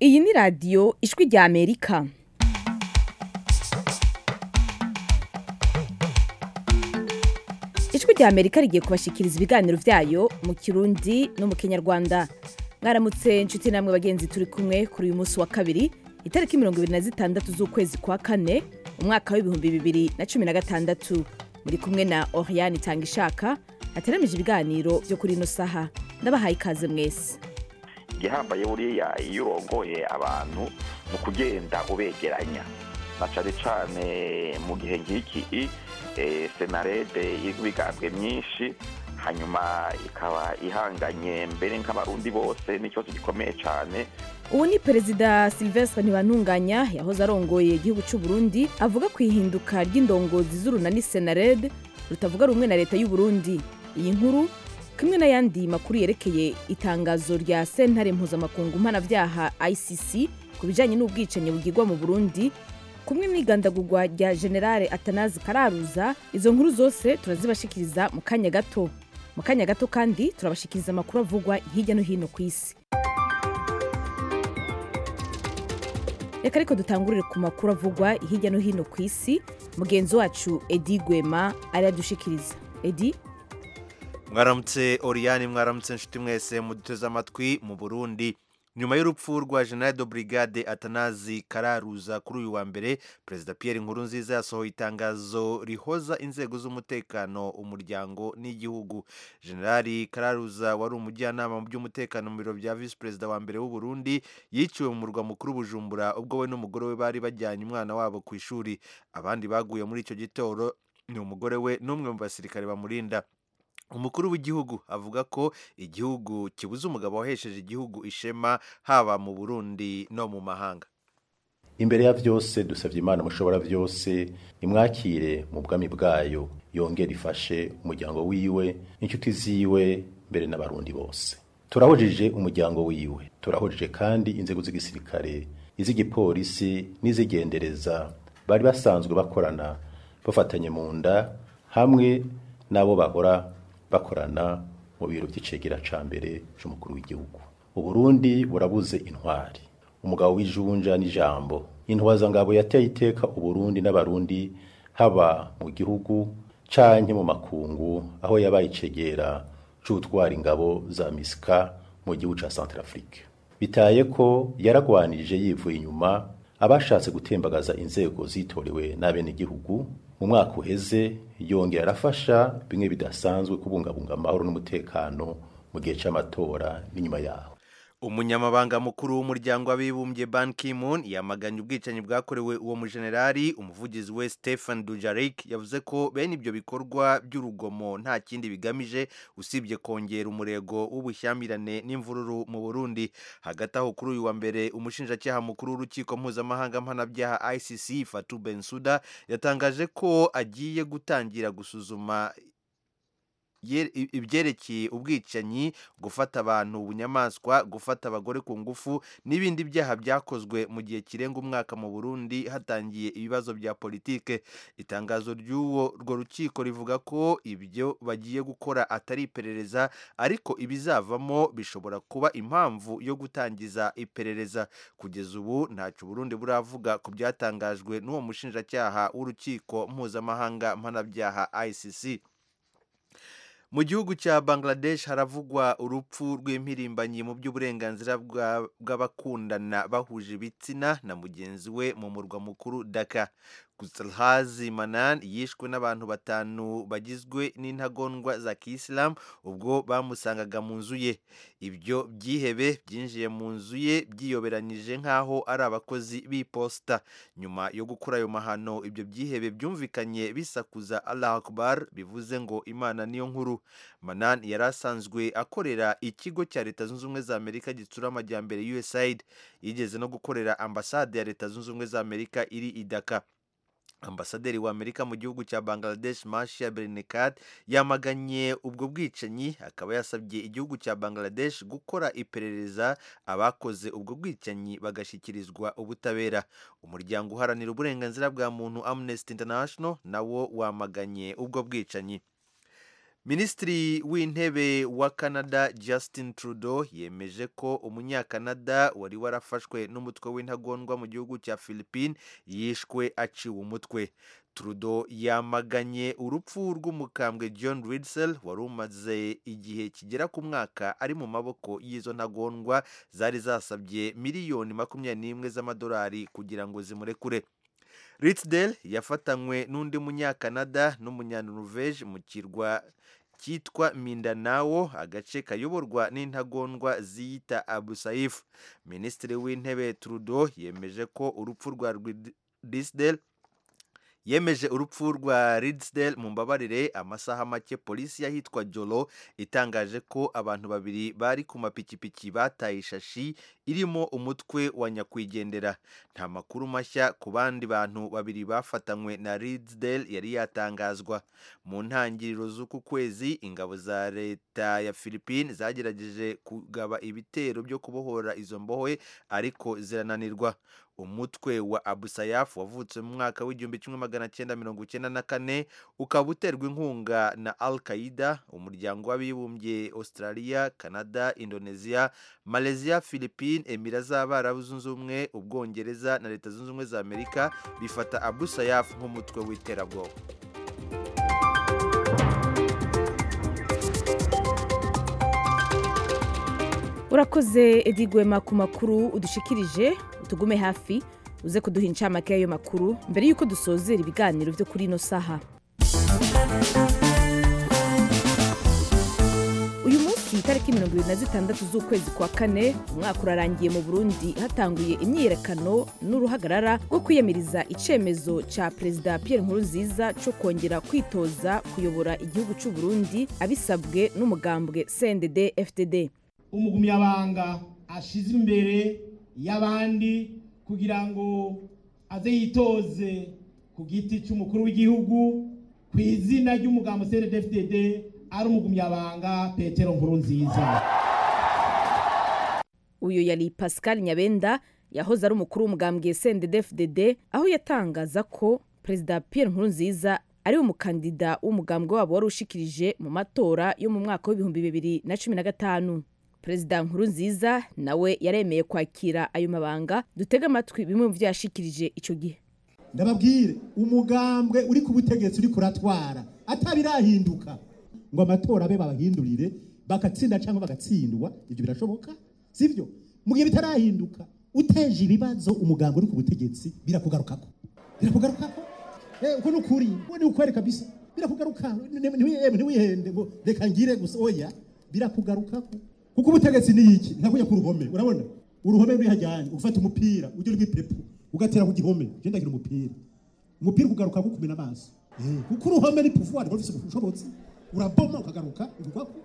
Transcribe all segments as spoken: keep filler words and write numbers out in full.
Iyi ni radiyo ijwi rya Amerika. Ijwi rya Amerika rigiye kubashikiriza ibiganiro vyayo mu Kirundi no mu Kinyarwanda. Mwaramutse inshuti namwe bagenzi, turi kumwe kuri uyu munsi wa kabiri itariki mirongo ibiri na zitandatu z'ukwezi kwa kane umwaka w'ibihumbi bibiri na cumi na gatandatu. Muri kumwe na Oriane Tangishaka ateramije ibiganiro vyo kuri ino saha. Ndabahaye ikaze mwese. Igihambaye buriya iyo urongoye abantu mu kugenda ubegeranya na cane cane mu gihe nk'iki senarede y'ibigambwe myinshi, hanyuma ikaba ihanganye mbere nk'abarundi bose n'ikibazo gikomeye cane. Ubu ni Perezida Sylvestre Ntibantunganya yahoze arongoye igihugu cy'u Burundi, avuga ku ihinduka ry'indongozi z'urunani senarede rutavuga rumwe na leta y'u Burundi. Iyi nkuru kimwe n'ayandi makuru yerekeye itangazo rya sentare mpuzamakungu mpanavyaha I C C ku bijanye n'ubwicanyi bugirwa mu Burundi, kumwe n'igandagurwa rya General Atanazi Kararuza, izo nkuru zose turazibashikiriza mu kanya gato. Mu kanya gato kandi turabashikiriza amakuru avugwa hirya no hino ku isi. Reka ariko dutangurire ku makuru avugwa hirya no hino ku isi. Mugenzi wacu Edi Gwema aradushikiriza. Edi? Mwaramutse Oriane, mwaramutse nshuti mwese muduteze amatwi. Mu Burundi, nyuma y'urupfu rwa General de Brigade Atanazi Kararuza kuri uyu wa mbere, Perezida Pierre Nkurunziza yasohoye itangazo rihoza inzego z'umutekano, umuryango n'igihugu. General Kararuza wari umujyanama mu by'umutekano mu biro bya Vice President wa mbere w'u Burundi yiciwe mu murwa mukuru Bujumbura ubwo we n'umugore we bari bajyanye umwana wabo ku ishuri. Abandi baguye muri icyo gitoro ni umugore we n'umwe mu basirikare bamurinda. Umukuru w'igihugu avuga ko igihugu kibuze umugabo wahesheje igihugu ishema haba mu Burundi no mu mahanga. Imbere ya vyose dusavye Imana mushobora vyose imwakire mu bwami bwayo, yongera ifashe umuryango wiwe n'inshuti ziwe mbere n'abarundi bose. Turahojije umuryango wiwe, turahojije kandi inzego z'igisirikare, iz'igipolisi n'izigendereza bari basanzwe bakorana bafatanye mu nda, hamwe nabo bahora bakorana mu biro by'icegera ca mbere c'umukuru w'igihugu. Uburundi burabuze intwari, umugabo w'ijunja n'ijambo, intwazangabo yateye iteka Uburundi n'abarundi haba mu gihugu canke mu makungu, aho yabaye icegera c'utwara ingabo za Misika mu gihugu ca Centrafrique. Bitaye ko yaragwanirije yivuye inyuma abashatse gutembagaza inzego zitorewe n'abenegihugu. Mu mwaka uheze yongera arafasha bimwe bidasanzwe kubungabunga amahoro n'umutekano mu gihe c'amatora n'inyuma yaho. Umunyamabanga mukuru w'umuryango w'abibumbye Ban Ki-moon yamaganye ubwicanyi bwakorewe uwo mujenerali. Umuvugizi we Stefan Dujarric yavuze ko bene ibyo bikorwa by'urugomo nta kindi bigamije usibye kongera umurego w'ubushyamirane n'imvururu mu Burundi. Hagati aho kuri uyu wa mbere, umushinjacyaha mukuru w'urukiko mpuzamahanga mpanavyaha I C C Fatou Bensouda yatangaje ko agiye gutangira gusuzuma ibyerekeye ubwicanyi, gufata abantu bunyamaswa, gufata abagore ku ngufu n'ibindi byaha byakozwe mu gihe kirenga umwaka mu Burundi hatangiye ibibazo bya politike. Itangazo ry'uwo rwo rukiko rivuga ko ibyo bagiye gukora atari iperereza, ariko ibizavamo bishobora kuba impamvu yo gutangiza iperereza. Kugeza ubu ntacyo Burundi buravuga ku byatangajwe n'uwo mushinjacyaha w'urukiko mpuzamahanga mpanavyaha I C C. Mu gihugu cya Bangladesh haravugwa urupfu rw'impirimbanyi mu by'uburenganzira bw'abakundana bahuje ibitsina na mugenzi we mu murwa mukuru Dhaka. Gulhazi Manan yishwe n'abantu batanu bagizwe n'intagondwa za Kiyisilamu ubwo bamusangaga mu nzu ye. Ibyo byihebe byinjiye mu nzu ye byiyoberanyije nk'aho ari abakozi b'iposita. Nyuma yo gukora ayo mahano, ibyo byihebe byumvikanye bisakuza Allah Akbar, bivuze ngo Imana niyo nkuru. Manan yari asanzwe akorera ikigo cya Leta Zunze Ubumwe za Amerika gitsura amajyambere U S A I D. Yigeze no gukorera ambasade ya Leta Zunze Ubumwe za Amerika iri i Dhaka. Ambasaderi wa Amerika mu gihugu cya Bangladesh Marcia Bernikat yamaganye ubwo bwicanyi, akaba yasabye igihugu cya Bangladesh gukora iperereza abakoze ubwo bwicanyi bagashyikirizwa ubutabera. Umuryango uharanira uburenganzira bwa muntu Amnesty International nawo wamaganye ubwo bwicanyi. Minisitiri w'intebe wa Canada Justin Trudeau yemeje ko umunyakanada wari warafashwe n'umutwe w'intagondwa mu gihugu cya Philippines yishwe aciwe umutwe. Trudeau yamaganye urupfu rw'umukambwe John Ridsell wari umaze igihe kigera ku mwaka ari mu maboko y'izo ntagondwa zari zasabye miliyoni makumyabiri n'imwe z'amadolari kugira ngo zimurekure. Ridsdale yafatanywe n'undi munyakanada n'umunyanorvege mu kirwa cyitwa Mindanao, agace kayoborwa n'intagondwa ziyita Abu Saif. Minisitiri w'intebe Trudeau yemeje ko urupfu rwa Ridsdale yemeje urupfu rwa Ridsdale mu mbabarire amasaha make polisi yahitwa Jolo itangaje ko abantu babiri bari ku mapikipiki bataye ishashi irimo umutwe wa nyakwigendera. Nta makuru mashya ku bandi bantu babiri bafatanywe na Ridsdale yari yatangazwa. Mu ntangiriro z'uku kwezi ingabo za leta ya Philippines zagerageje kugaba ibitero byo kubohora izo mbohe ariko zirananirwa. Umutwe wa Abu Sayyaf wavutse mu mwaka w'igihumbi kimwe magana cyenda mirongo icyenda na kane ukaba uterwa inkunga na Al-Qaeda, umuryango w'abibumbye, Australia, Canada, Indonesia, Malaysia, Philippines, Emira z'Abarabu Zunze Ubumwe, Ubwongereza na Leta Zunze Ubumwe za Amerika bifata Abu Sayyaf nk'umutwe w'iterabwoba. Urakoze Edigwema ku makuru udushikirije. Tugume hafi uze kuduha incamake y'ayo makuru mbere yuko dusozera ibiganiro byo kuri ino saha. Uyu munsi itariki mirongo ibiri na zitandatu z'ukwezi kwa kane umwaka urarangiye mu Burundi hatanguye imyiyerekano n'uruhagarara rwo kwiyamiriza icemezo ca Perezida Pierre Nkurunziza cyo kongera kwitoza kuyobora igihugu cy'u Burundi abisabwe n'umugambwe C N D D F D D. Umugumyabanga ashize imbere y'abandi kugira ngo aze yitoze ku giti cy'umukuru w'igihugu ku izina ry'umugambo C N D D F D D ari umugumyabanga Petero Nkurunziza. Uyu yari Pascal Nyabenda yahoze ari umukuru w'umugambwe C N D D F D D aho yatangaza ko Perezida Pierre Nkurunziza ari umukandida w'umugambwe wabo wari ushikirije mu matora yo mu mwaka w'ibihumbi bibiri na cumi na gatanu. Perezida Nkurunziza nawe yaremeye kwakira ayo mabanga. Dutega amatwi bimwe mu vyashikirije ico gihe. Ndababwire umugambwe uri ku butegetsi uri kuratwara atabirahinduka ngo amatora abe babahindurire bakatsinda cyangwa bagatsindwa, ibyo birashoboka sivyo? Mu gihe bitarahinduka uteje ibibazo umugambwe uri ku butegetsi birakugarukako birakugarukako eh uko nukuri wone ukwereka kabisa birakugaruka ntiwihende ngo reka ngire gusa oya birakugarukako. Kuko ubutegetsi ni iki? Ntakuye ku ruhome, urabona? Uruhome ruri hajyanye, ufata umupira, ujye rw'ipepu, ugatera ku gihome, genda gira umupira. Umupira ugaruka gukumena amaso. Eh, kuko uruhome ni pouvoir, rwose ushobotse. Uraboma ukagaruka, urwako.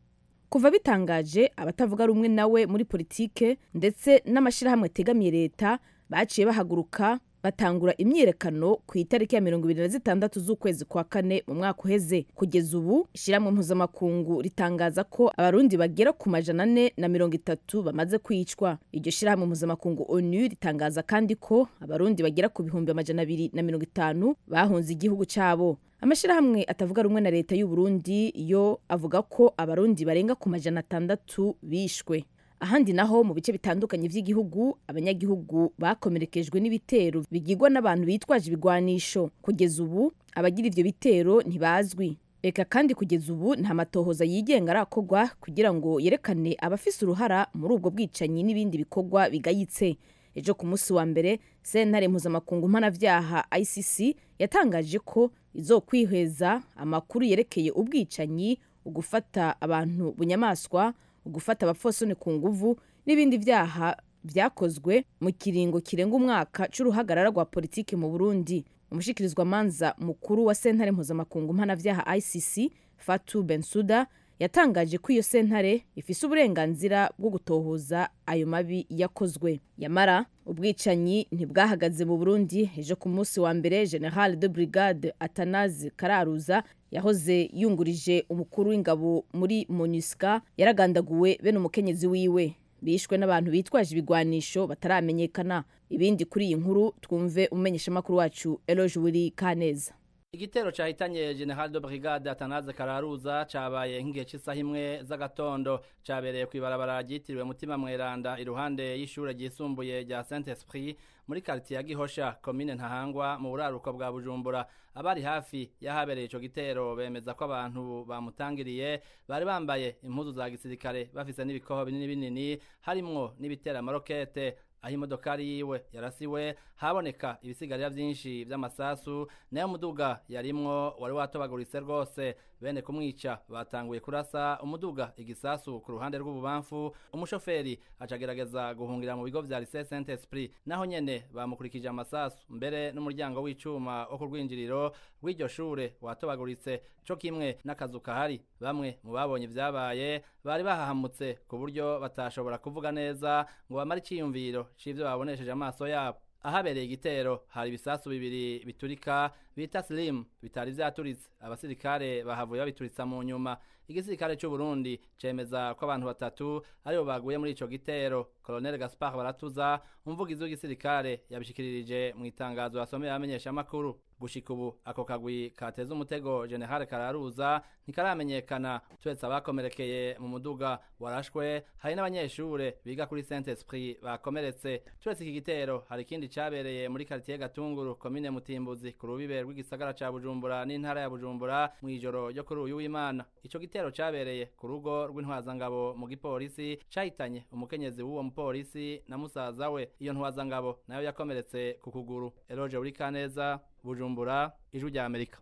Kuva bitangaje abatavuga rumwe nawe muri politike ndetse n'amashirahamwe tegamiye leta baciye bahaguruka batangura imyiyerekano ku itariki ya mirongo ibiri na zitandatu z'ukwezi kwa kane mu mwaka uheze. Kugeza ubu ishiramwe mpuzamakungu ritangaza ko abarundi bagera ku majana ane na mirongo itatu bamaze kwicwa. Iryo shiramwe mpuzamakungu O N U ritangaza kandi ko abarundi bagera ku bihumbi amajana abiri na mirongo itanu bahunze igihugu cyabo. Amashirahamwe atavuga rumwe na leta y'u Burundi yo avuga ko abarundi barenga ku majana atandatu bishwe. Ahandi naho mu bice bitandukanye vy'igihugu abanyagihugu bakomerekejwe n'ibitero bigirwa n'abantu bitwaje ibigwanisho. Kugeza ubu abagira ivyo bitero ntibazwi. Eka kandi kugeza ubu nta matohoza yigenga arakogwa kugira ngo yerekane abafise uruhara muri ubwo bwicanyi n'ibindi bikorwa bigayitse. Ejo ku munsi wa mbere sentare mpuzamakungu mpanavyaha I C C yatangaje ko izokwihweza amakuru yerekeye ubwicanyi, ugufata abantu bunyamaswa, ugufata abafosone ku nguvu n'ibindi vyaha vyakozwe mu kiringo kirenga umwaka c'uruhagarara rwa politike mu Burundi. Umushikirizwa manza mukuru wa sentare mpuzamakungu mpanavyaha I C C Fatou Bensouda yatangaje ko iyo sentare ifise uburenganzira bwo gutohoza ayo mabi yakozwe. Yamara ubwicanyi ntibwahagaze mu Burundi. Ejo ku munsi wa mbere General de Brigade Atanazi Kararuza yahoze yungurije umukuru w'ingabo muri MONUSCO yaragandaguwe bene umukenyezi wiwe. Bishwe n'abantu bitwaje ibigwanisho bataramenyekana. Ibindi kuri iyi nkuru twumve umenyesha makuru wacu Eloge Wili Kaneza. Igitero cahitanye General de Brigade Atanaze Kararuza cabaye nk'igihe c'isaha imwe z'agatondo cabereye kw'ibarabara ryitiriwe Mutima Mweranda iruhande y'ishure ryisumbuye rya Saint Esprit muri quartier ya Gihosha commune Ntahangwa mu buraruko bwa Bujumbura. Abari hafi yahabereye ico gitero bemeza ko abantu bamutangiriye bari bambaye impuzu za gisirikare bafise n'ibikoho binini binini harimwo n'ibitera amarokete. Aho imodokari yiwe yarasiwe haboneka ibisigarira vyinshi vy'amasasu nayo muduga yarimwo wari watobaguritse rwose. Bene kumwica batanguye kurasa umuduga igisasu ku ruhande rw'ububamfu, umushoferi acagerageza guhungira mu bigo vya Lycée Saint Esprit, naho nyene bamukurikije amasasu, mbere n'umuryango w'icuma wo ku rwinjiriro rw'iryo shure watobaguritse co kimwe n'akazu kahari. Bamwe mu babonye ivyabaye bari bahahamutse ku buryo batashobora kuvuga neza ngo bamare iciyumviro c'ivyo babonesheje amaso yabo. Ahabereye igitero hari ibisasu bibiri biturika bita slim bitari vyaturitse, abasirikare bahavuye babituritsa mu nyuma. Igisirikare c'u Burundi cemeza ko abantu batatu aribo baguye muri ico gitero. Colonel Gaspard Baratuza, umuvugizi w'igisirikare, yabishikiririje mu itangazo yasomeye abamenyesha amakuru. Gushika ubu ako kagwi kateza umutego General Kararuza ntikaramenyekana. Twese abakomerekeye mu muduga warashwe hari n'abanyeshure biga kuri Saint Esprit bakomeretse. Twese iki gitero hari ikindi cabereye muri quartier Gatunguru commune Mutimbuzi ku rubibe rw'igisagara ca Bujumbura n'intara ya Bujumbura mu ijoro ryo kuri uyu w'Imana. Ico gitero cabereye ku rugo rw'intwazangabo mu gipolisi cahitanye umukenyezi w'uwo mupolisi na musaza we. Iyo ntwazangabo nayo yakomeretse ku kuguru. Eloge Urikaneza, Bujumbura, Ijwi rya Amerika.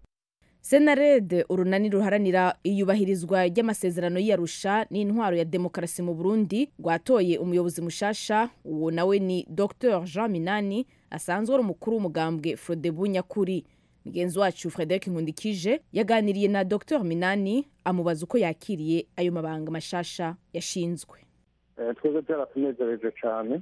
Senarede urunani ruharanira iyubahirizwa ry'amasezerano y'Arusha n'intwaro ya demokarasi mu Burundi rwatoye umuyobozi mushasha. Uwo nawe ni Docteur Jean Minani asanzwe ari umukuru w'umugambwe Frodebu Nyakuri. Mugenzi wacu Frederic Nkundikije yaganiriye na Docteur Minani amubaza uko yakiriye ayo mabanga mashasha yashinzwe. Eh twese byaratunezereje cyane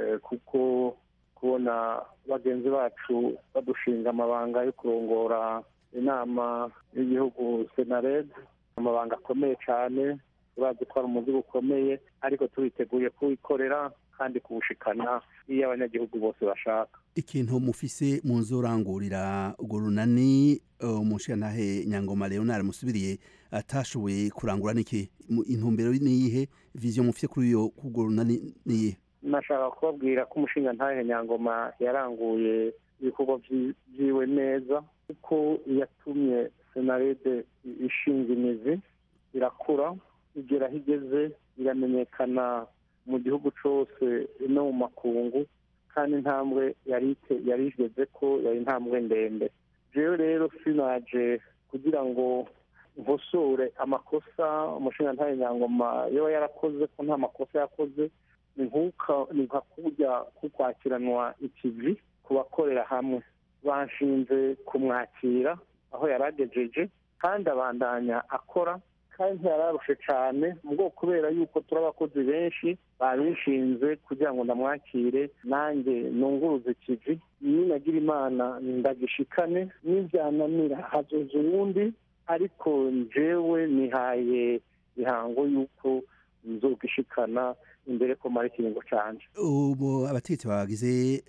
kuko kubona bagenzi bacu badushinga amabanga yo kurongora inama y'igihugu Senared, amabanga akomeye cyane, urazi ko ari umuzigo ukomeye, ariko turiteguye kuwikorera kandi kuwushikana iyo abanyagihugu bose bashaka. Ikintu mufise munzorangurira urwo runani umushirantahe Nyangoma Leonard musubiriye atashoboye kurangura niki? Intumbero niyihe? Vision mufise kuri iyo urwo runani niyihe? Nashaka kubabwira ko umushinga ntahe Nyangoma yaranguye ibikorwa byiwe neza, kuko yatumye Senarede ishinga imizi irakura igera higeze iramenyekana mu gihugu cyose no mu makungu, kandi intambwe yari igeze ko yari intambwe ndende. Jewe rero sinaje kugira ngo nkosore amakosa umushinga ntahe Nyangoma yo yarakoze, ko nta makosa yakoze. Ni nka kujya kukwakiranwa ikivi ku bakorera hamwe. Banshinze kumwakira aho yaragejeje kandi abandanya akora, kandi ntiyararushe cyane mubwo kubera yuko turabakozi benshi babishinze kugira ngo ndamwakire nanjye nunguruze ikivi. Iyo nagira Imana ndagishikane, n'ivyananira hazoza uwundi, ariko njewe nihaye ihango yuko nzogishikana imbere ko mari kiringo canje. Ubu abategetsi bagize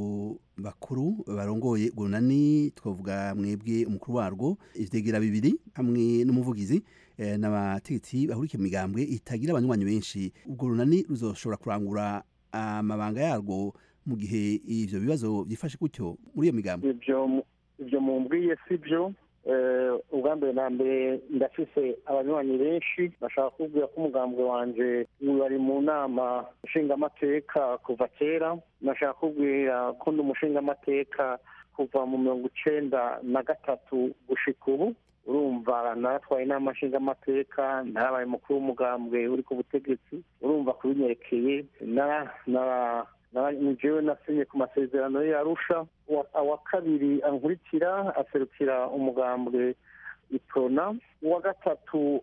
bakuru barongoye urunani, twavuga mwebwe umukuru warwo, ivyegera bibiri hamwe n'umuvugizi n'abategetsi bahurikiye mu migambwe itagira abanywanyi benshi, urwo runani ruzoshobora kurangura amabanga yarwo mu gihe ivyo bibazo byifashe gutyo muri iyo migambwe? Ivyo ivyo mumbwiye sivyo. ubwa mbere na mbere ndafise abanywanyi benshi. Bashaka kubwira ko umugambwe wanje wari mu nama nshingamateka kuva kera. Nashaka kubwira ko ndi umushingamateka kuva mu mirongo icenda na gatatu gushika ubu. Urumva naratwaye inama nshingamateka, narabaye mukuru w'umugambwe uri ku butegetsi. Urumva kubinyerekeye na na nijewe nasinye ku masezerano y'Arusha. Uwa kabiri ankurikira aserukira umugambwe Iprona. Uwa gatatu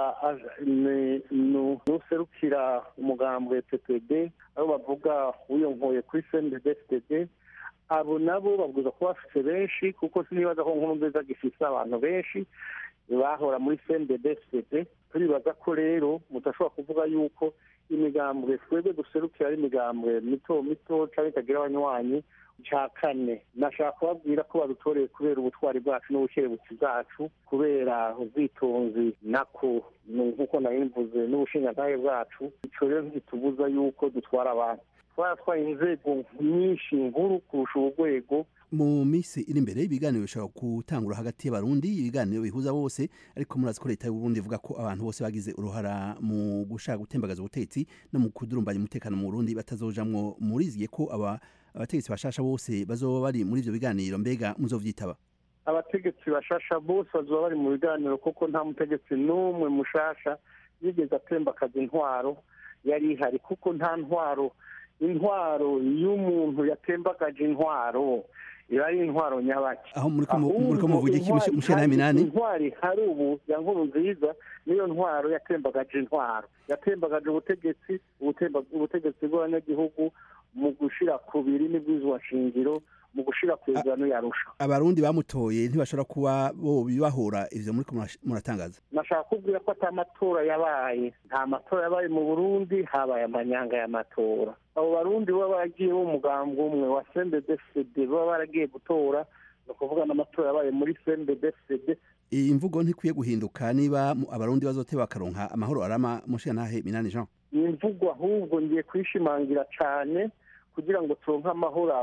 nuserukira umugambwe P P D, abo bavuga uyonkoye kuri C N D D F D D. Abo nabo babwiza kuba bafite benshi, kuko sinibaza ko Nkurunziza gifise abantu benshi bahora muri C N D D F D D. Turibaza ko rero mutashobora kuvuga yuko imigambwe twebwe duserukira ari imigambwe mito mito cyangwa itagira abanywanyi. cya kane nashaka kubabwira ko badutoreye kubera ubutwari bwacu n'ubukerebutsi bwacu kubera ubwitonzi nako nk'uko nabimvuze n'ubushingantahe bwacu icyo rero ntitubuza yuko dutwara abantu twaratwaye inzego nyinshi nkuru kurusha urwego. Mu minsi iri imbere ibiganiro bishobora gutangura hagati y'abarundi ibiganiro bihuza bose ariko murazi ko leta y'u Burundi ivuga ko abantu bose bagize uruhara mu gushaka gutembagaza ubutegetsi no mu kudurumbanya umutekano mu Burundi batazojamwo. Muriziye ko aba abategetsi bashasha bose bazoba bari muri ivyo biganiro, mbega muzovyitaba? Abategetsi bashasha bose bazoba bari mu biganiro kuko nta mutegetsi n'umwe mushasha yigeze atembakaza intwaro yari ihari, kuko nta ntwaro intwaro y'umuntu yatembagaje intwaro iba ari intwaro nyabaki. Aho muriko muriko muvuga iki mushana minani? Intwari hari ubu ya nkuru nziza niyo ntwaro yatembagaje intwaro yatembagaje ubutegetsi ubutegetsi bw'abanyagihugu mu gushira kubiri n'ibwizwa shingiro mu gushira kwezano yarusha. Abarundi bamutoye ntibashobora kuba bo bibahora ivyo muri muratangaza. Nashaka kubwira ko atamatora yabaye, nta matora yabaye mu Burundi, habaye amanyanga y'amatora. Abo barundi baba baragiye bo mugambwe umwe wa C N D D F D baba baragiye gutora, no kuvuga n'amatora yabaye muri C N D D F D. Iyi mvugo ntikwiye guhinduka niba abarundi bazote bakaronka amahoro arama mushiyantahe Minani Jean. Iyi mvugo ahubwo ngiye kwishimangira cyane kugira ngo turonke amahoro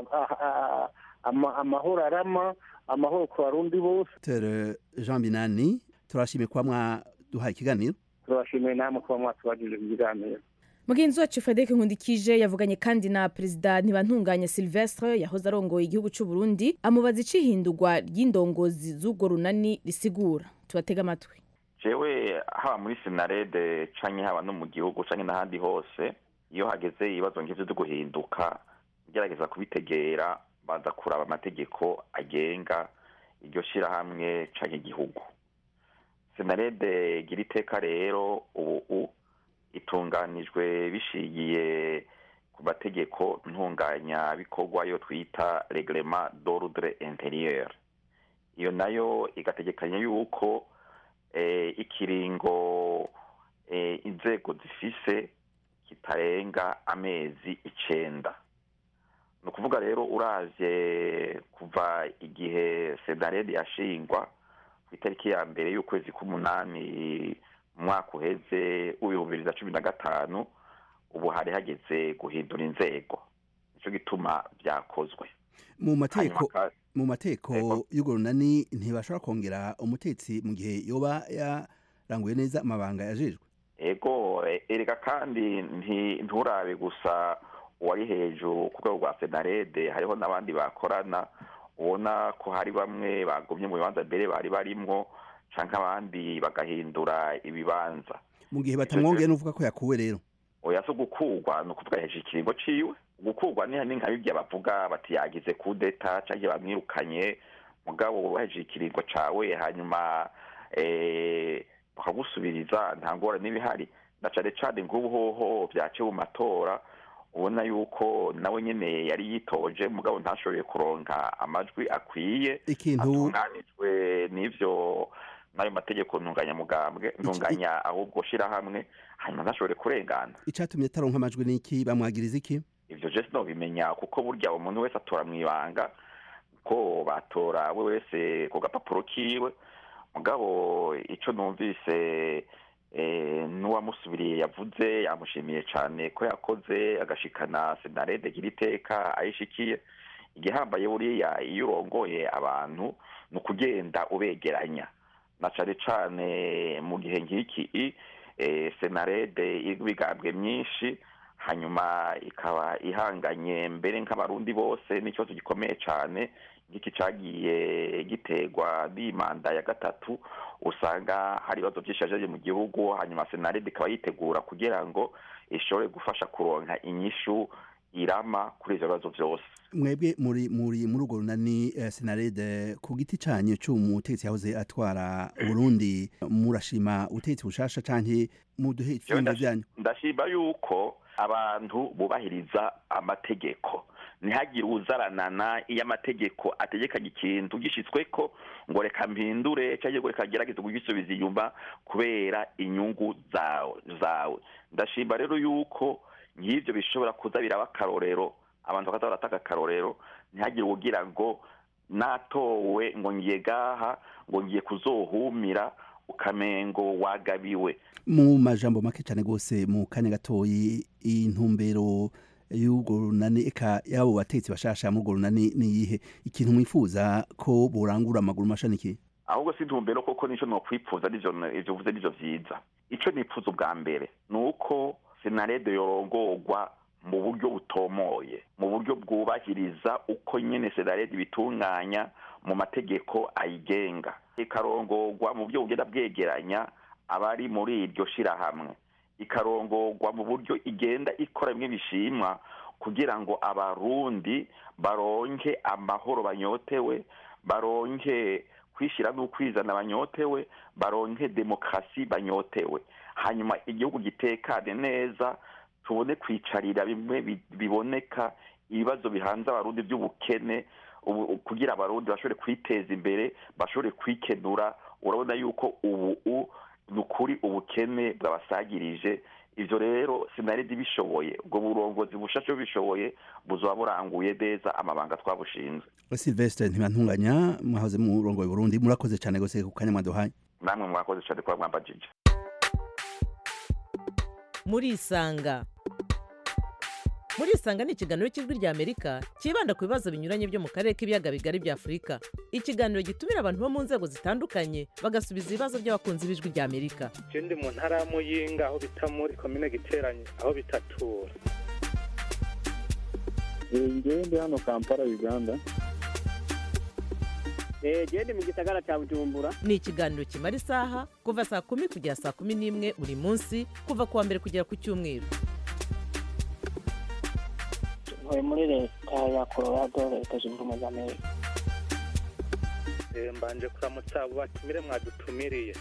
amahoro arama amahoro ku barundi bose. Tere Jean Minani turashimye kwa mwaduhaye ikiganiro. Turashimye namwe kwa mwatubagije ikiganiro. Mugenzi wacu Frederic Nkundikije yavuganye kandi na Perezida Ntibantunganya Sylvestre yahoze arongoye igihugu cy'u Burundi amubaza icihindurwa ry'indongozi z'ubwo runani risigura. Tubatega amatwi. Jewe haba muri Senarede canke haba no mu gihugu canke n'ahandi hose iyo hageze ibibazo nk'ivyo byo guhinduka gerageza kubitegera baza kuraba amategeko agenga iryo shirahamwe canke igihugu. Senarede gira iteka rero ubu itunganijwe bishigiye ku mategeko ntunganya bikorwa yo twita Reglement d'ordre intérieur. Iyo nayo igategekanya yuko eh, ikiringo eh, inzego zifise kitarenga amezi icenda. No kuvuga rero uravye kuva igihe Senarede yashingwa ku itariki ya mbere y'ukwezi k'umunani mwaka uheze w'ibihumbi bibiri na cumi na gatanu ubu hari hageze guhindura inzego, nico gituma vyakozwe. Mu mateko mu mateko y'urwo runani ntibashobora kongera umutetsi mu gihe yoba yaranguye neza amabanga yajejwe. Ego erega kandi nturabe gusa uwari hejuru ku rwego rwa Senarede, hariho n'abandi bakorana ubona ko hari bamwe bagumye mu bibanza mbere bari barimwo canke abandi bagahindura ibibanza. Mu gihe batamwongeye n'uvuga ko yakuwe rero. Oya so gukurwa no kuvuga hejuru ikiringo ciwe. Gukurwa ni hani nkabibye bavuga bati yagize kudeta canke bamwirukanye mugabo hejuru ikiringo cawe hanyuma eh bakagusubiriza ntangora n'ibihari. Ndacare cane ngubu hoho vyace mu matora ubona yuko nawe nyene yari yitoje mugabo ntashoboye kuronka amajwi akwiye atunganijwe n'ivyo nayo mategeko ntunganya mugambwe ntunganya ahubwo shira hamwe hanyuma ntashobore kurengana. Icatumye taronka amajwi niki bamwagiriza iki? Ivyo je no bimenya kuko burya umuntu wese atora mwibanga ko batora we wese ku gapapuro kiwe mugabo ico numvise eh nuwamusubiriye yavuze yamushimiye cyane ko yakoze agashikana Senarede gira iteka ayishikiye. Igihambaye buriya iyo urongoye abantu no kugenda ubegeranya na cane cane mu gihe nk'iki eh Senarede ibigambwe myinshi hanyuma ikaba ihanganye mbere nk'abarundi bose n'ikibazo gikomeye cyane ngiki cagiye gitegwa bimanda ya gatatu usanga hari ibibazo byishaje mu gihugu hanyuma Senarede ikaba yitegura kugira ngo ishobore gufasha kuronka inyishu irama kuri ivyo bibazo vyose. Mwebwe muri muri muri urwo runani uh, Senarede ku giti canyu c'umutetsi yahoze atwara Burundi murashima utetsi bushasha canke muduhe ivyumba vyanyu? Ndashima yuko abantu bubahiriza amategeko ntihagire uzaranana iyo amategeko ategekanye ikintu gishitsweko ngo reka mpindure cyangwa ngo reka gerageze kugisubiza inyuma kubera inyungu zawe zawe. Ndashimba rero yuko nk'ivyo bishobora kuza biraba karorero abantu bakaza barataka karorero ntihagire ugira ngo natowe ngo ngiye gaha ngo ngiye kuzohumira ukamengo wagabiwe. Mu majambo make cyane gose mu kanya gatoyi intumbero y'urwo runani eka yabo batetsi bashasha mu rwo runani ni yihe ikintu mwifuza ko borangura amaguru mashaniki? Ahubwo si intumbero koko nico no kwipfuza n'ivyo ivyo vuze n'ivyo vyiza. Ico nipfuza ubwa mbere nuko senarede yorongorwa mu buryo butomoye, mu buryo bwubahiriza uko nyene senarede bitunganya mu mategeko ayigenga, ikarongorwa mu buryo bugenda bwegeranya abari muri iryo shirahamwe, ikarongorwa mu buryo igenda ikora bimwe bishimwa kugira ngo abarundi baronke amahoro banyotewe, baronke kwishira n'ukwizana banyotewe, baronke demokrasi banyotewe, hanyuma igihugu gitekane neza, tubone kwicarira bimwe biboneka ibibazo bihanze abarundi by'ubukene kugira abarundi bashobore kwiteza imbere, bashobore kwikenura. Urabona yuko ubu nukuri ubukene bwabasagirije. Ivyo rero senarede bishoboye, ubwo burongozi bushashe bishoboye buzoba buranguye neza amabanga twabushinze. Sylvestre Ntibantunganya mwahoze mu rongo y'Uburundi, murakoze cyane gose ku kanya mwaduhaye. Namwe mwakoze cyane kwa mwambajije. Muri isanga muri isanga ni ikiganiro cy'ijwi rya Amerika kibanda ku bibazo binyuranye byo mu karere k'ibiyaga bigari bya Afurika. Ikiganiro gitumira abantu bo mu nzego zitandukanye bagasubiza ibibazo by'abakunzi b'ijwi rya Amerika. Je ndi mu ntara ya Muyinga aho bita muri commune Giteranyi aho bitatura. Ngewe ndi hano Kampala Uganda. Eh je ndi mu gisagara cya Bujumbura. Ni ikiganiro kimara isaha kuva saa kumi kugera saa kumi n'imwe buri munsi kuva kuwa mbere kugera ku cyumweru. Ntuye muri leta ya Colorado, leta zunze ubumwe za Amerika. Eh mbanje kuramutsa abo batumire mwadutumiriye.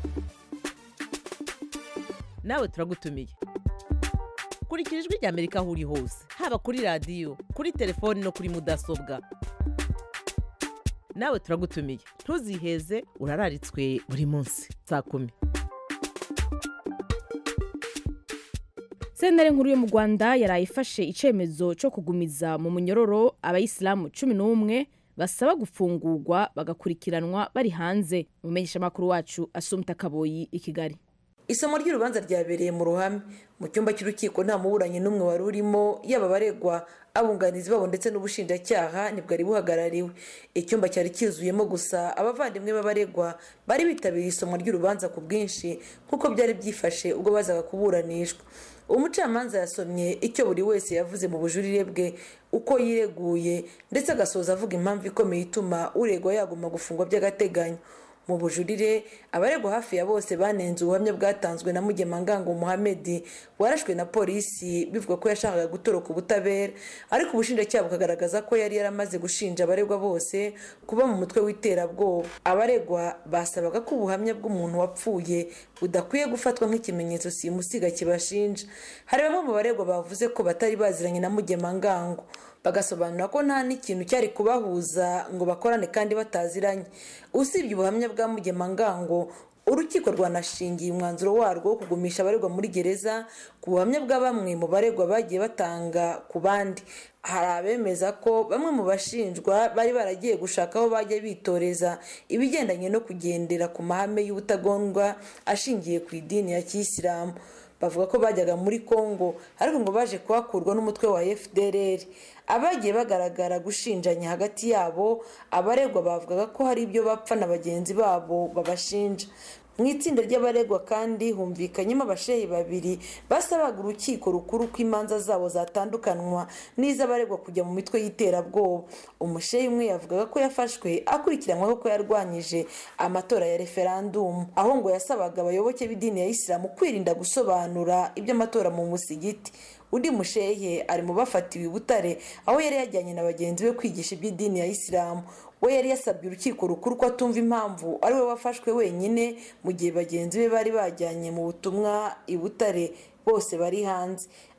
Nawe turagutumiye. Kurikira ijwi rya Amerika aho uri hose, haba kuri radio, kuri telefone no kuri mudasobwa. Nawe turagutumiye. Ntuziheze, urararitswe buri munsi saa kumi. Sentare nkuru yo mu Rwanda yarayifashe icemezo cyo kugumiza mu munyororo abayisilamu cumi n'umwe basaba gufungurwa bagakurikiranwa bari hanze. Umumenyesha makuru wacu Asumta Kaboyi i Kigali. Isomo ry'urubanza ryabereye mu ruhame mu cyumba cy'urukiko, nta muburanyi n'umwe wari urimo, yaba baregwa, abunganizi babo ndetse n'ubushinjacyaha nibwo ari buhagarariwe. Icyumba cyari cyuzuyemo gusa abavandimwe b'abaregwa bari bitabiriye isomo ry'urubanza ku bwinshi nk'uko byari byifashe ubwo bazaga kuburanishwa. Umucamanza yasomye icyo buri wese yavuze mu bujurire bwe, uko yireguye ndetse agasoza avuga impamvu ikomeye ituma uregwa yaguma gufungwa by'agateganyo. Mu bujurire abaregwa hafi ya bose banenze ubuhamya bwatanzwe na Mugemangango Mohamed warashwe na polisi bivuga ko yashakaga gutoroka ubutabera, ariko ubushinjacyaha bukagaragaza ko yari yaramaze gushinja abaregwa bose kuba mu mutwe w'iterabwoba. Abaregwa basabaga ko ubuhamya bw'umuntu wapfuye budakwiye gufatwa nk'ikimenyetso simusiga kibashinja. Hari bamwe mu baregwa bavuze ko batari baziranye na Mugemangango, bagasobanura ko nta n'ikintu cyari kubahuza ngo bakorane kandi bataziranye. Usibye ubuhamya bwa Mugemangango, urukiko rwanashingiye umwanzuro warwo wo kugumisha abaregwa muri gereza ku buhamya bwa bamwe mu baregwa bagiye batanga ku bandi. Hari abemeza ko bamwe mu bashinjwa bari baragiye gushaka aho bajya bitoreza ibigendanye no kugendera ku mahame y'ubutagondwa ashingiye ku idini ya Kiyisilamu. Bavuga ko bajyaga muri Kongo ariko ngo baje kuhakurwa n'umutwe wa F D L R. Abagiye bagaragara gushinjanya hagati yabo, abaregwa bavugaga ko hari ibyo bapfa na bagenzi babo babashinja. Mu itsinda ry'abaregwa kandi humvikanyemo abashehi babiri basabaga urukiko rukuru ko imanza zabo zatandukanwa n'iz'abaregwa kujya mu mitwe y'iterabwoba. Umushehi umwe yavugaga ko yafashwe akurikiranyweho ko yarwanyije amatora ya referendum, aho ngo yasabaga abayoboke b'idini ya Isilamu kwirinda gusobanura iby'amatora mu musigiti. Undi mushehe ari mu bafatiwe i Butare aho yari yajyanye na bagenzi be kwigisha iby'idini ya Isilamu. We yari yasabye urukiko rukuru ko atumva impamvu ari we wafashwe wenyine mu gihe bagenzi be bari bajyanye mu butumwa i Butare bose bari hanze.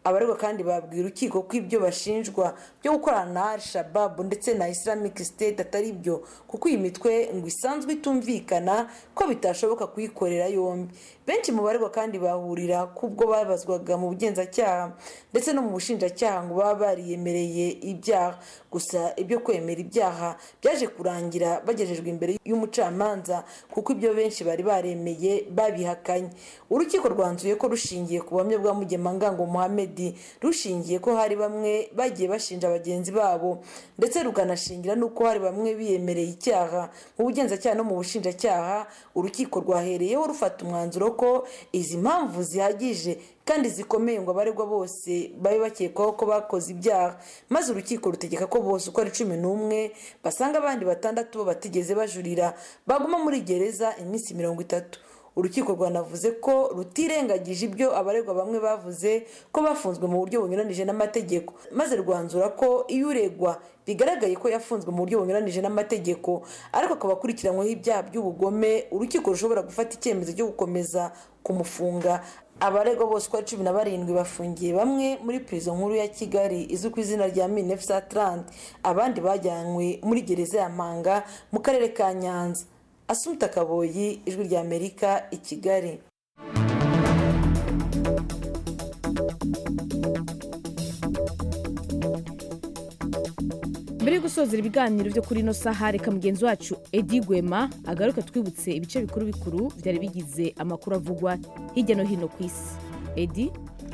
abaregwa kandi babwiye urukiko ko ibyo bashinjwa byo gukorana na Al-Shabaab ndetse na Islamic State atari byo kuko iyi mitwe ngo isanzwe itumvikana ko bitashoboka kuyikorera yombi. Benshi mu baregwa kandi bahurira kubwo babazwaga mu bugenzacyaha ndetse no mu bushinjacyaha ngo baba bariyemereye ibyaha, gusa ibyo kwemera ibyaha byaje kurangira bagejejwe imbere y'umucamanza kuko ibyo benshi bari baremeye babihakanye. Urukiko rwanzuye ko rushingiye ku buhamya bwa Mugemangango Mohamed, rushingiye ko hari bamwe bagiye bashinja bagenzi babo ndetse rukanashingira nuko hari bamwe biyemereye icyaha mu bugenzacyaha no mu bushinjacyaha. Urukiko rwahereyeho rufata umwanzuro ko izi mpamvu zihagije kandi zikomeye ngo abaregwa bose babe bakekwaho ko bakoze ibyaha, maze urukiko rutegeka ko bose uko ari cumi n'umwe basanga abandi batandatu bo batigeze bajurira baguma muri gereza iminsi mirongo itatu. Urukiko rwanavuze ko rutirengagije ibyo abaregwa bamwe bavuze ko bafunzwe mu buryo bunyuranije n'amategeko, maze rwanzura ko iyo uregwa bigaragaye ko yafunzwe mu buryo bunyuranije n'amategeko ariko akaba akurikiranyweho ibyaha by'ubugome, urukiko rushobora gufata icyemezo cyo gukomeza kumufunga. Abaregwa bose uko ari cumi na barindwi bafungiye bamwe muri prison nkuru ya Kigali izwi ku izina rya mille neuf cent trente, abandi bajyanywe muri gereza ya Mpanga mu karere ka Nyanza. Asumta Kaboyi, Ijwi rya Amerika, i Kigali. Mbere yo gusozera ibiganiro byo kuri ino saha, reka mugenzi wacu Edi Gwema agaruka twibutse ibice bikuru bikuru byari bigize amakuru avugwa hirya no hino ku isi. Edi?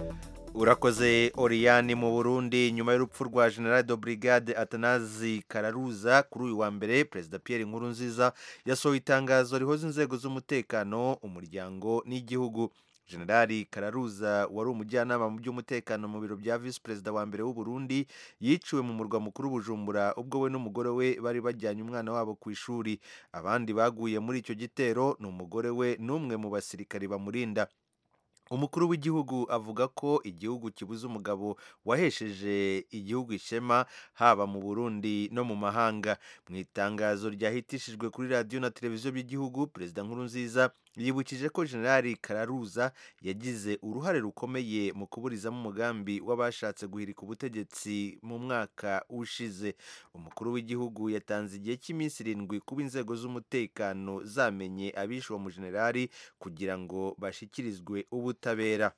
Urakoze Oriane. Mu Burundi, nyuma y'urupfu rwa General de Brigade Atanazi Kararuza kuri uyu wa mbere, Perezida Pierre Nkurunziza yasohoye itangazo rihoza inzego z'umutekano, umuryango n'igihugu. Generali Kararuza wari umujyanama mu by'umutekano mu biro bya Vice Perezida wa mbere w'u Burundi yiciwe mu murwa mukuru Bujumbura ubwo we n'umugore we bari bajyanye umwana wabo ku ishuri. Abandi baguye muri icyo gitero ni umugore we n'umwe mu basirikari bamurinda. Umukuru w'igihugu avuga ko igihugu kibuze umugabo wahesheje igihugu ishema haba mu Burundi no mu mahanga. Mu itangazo ryahitishijwe kuri radio na televiziyo by'igihugu, Perezida Nkurunziza yibukije ko Generali Kararuza yagize uruhare rukomeye mu kuburizamo umugambi w'abashatse guhirika ubutegetsi mu mwaka ushize. Umukuru w'igihugu yatanze igihe cy'iminsi irindwi kuba inzego z'umutekano zamenye abishe uwo mujenerali kugira ngo bashikirizwe ubutabera.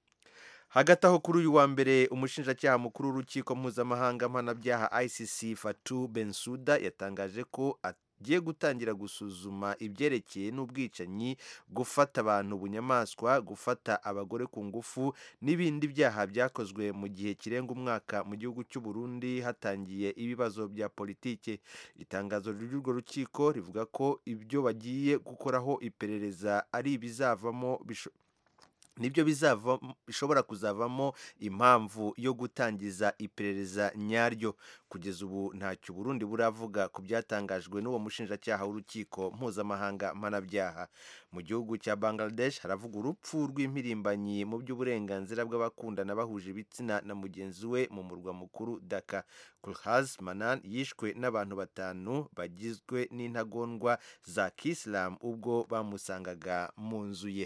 Hagati aho kuri uyu wa mbere, umushinjacyaha mukuru w'urukiko mpuzamahanga mpanabyaha I C C Fatou Bensouda yatangaje ko agiye gutangira gusuzuma ibyerekeye n'ubwicanyi, gufata abantu bunyamaswa, gufata abagore ku ngufu n'ibindi byaha byakozwe mu gihe kirenga umwaka mu gihugu cy'u Burundi hatangiye ibibazo bya politike. Itangazo ry'urwo rukiko rivuga ko ibyo bagiye gukoraho iperereza ari ibizavamo bisho nibyo bizava bishobora kuzavamo impamvu yo gutangiza iperereza nyaryo. Kugeza ubu ntacyo Burundi buravuga ku byatangajwe n'uwo mushinjacyaha w'urukiko mpuzamahanga mpanabyaha. Mu gihugu cya Bangladesh haravuga urupfu rw'impirimbanyi mu by'uburenganzira bw'abakundana bahuje ibitsina na mugenzi we mu murwa mukuru Dhaka. Kulhaz Manan yishwe n'abantu batanu bagizwe n'intagondwa za Kisilamu ubwo bamusangaga mu nzu ye.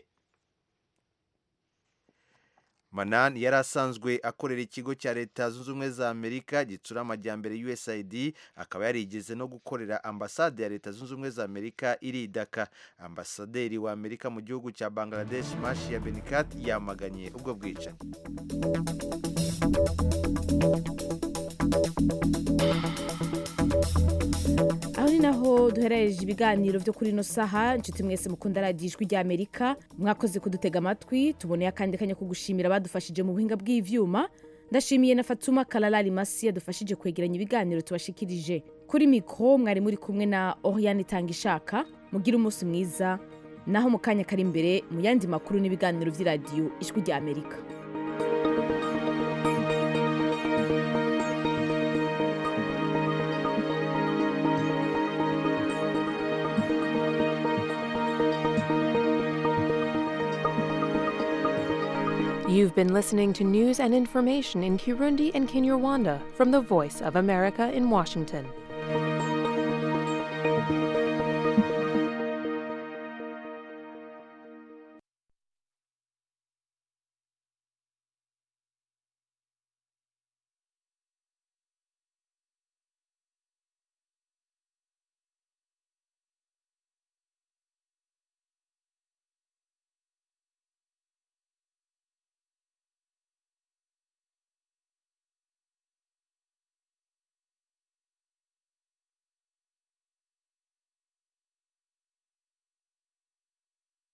Manan yari asanzwe akorera ikigo cya Leta Zunze Ubumwe za Amerika gitsura amajyambere U S A I D, akaba yarigeze no gukorera ambasade ya Leta Zunze Ubumwe za Amerika iri Dhaka. Ambasaderi wa Amerika mu gihugu cya Bangladesh Mashia Benikat yamaganye ubwo bwicanyi. Aho ni naho duhereje ibiganiro byo kuri ino saha. Nshuti mwese mukunda radiyo Ijwi rya Amerika, mwakoze kudutega amatwi. Tuboneye akandi kanya ko gushimira abadufashije mu buhinga bw'ivyuma. Ndashimiye na Fatuma Kalalali Masi yadufashije kwegeranya ibiganiro tubashikirije. Kuri mikro mwari muri kumwe na Oriane Tangishaka. Mugira umunsi mwiza, naho mu kanya kari imbere mu yandi makuru n'ibiganiro by'iradiyo Ijwi rya Amerika. You've been listening to news and information in Kirundi and Kinyarwanda from the Voice of America in Washington.